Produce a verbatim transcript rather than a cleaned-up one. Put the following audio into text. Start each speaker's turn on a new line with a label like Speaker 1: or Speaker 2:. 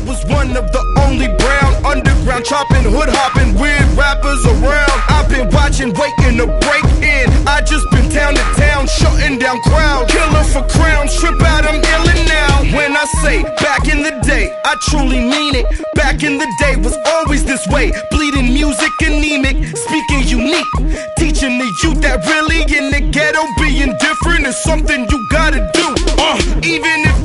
Speaker 1: was one of the only brown underground chopping, hood hopping, weird rappers around. I've been watching, waiting to break in. I just been town to town, shutting down crowds. Killer for crowns, trip out, I'm illin' now. When I say back in the day, I truly mean it. Back in the day was always this way. Bleeding music, anemic, speaking unique. Teaching the youth that really in the ghetto being different is something you gotta do. Uh, even if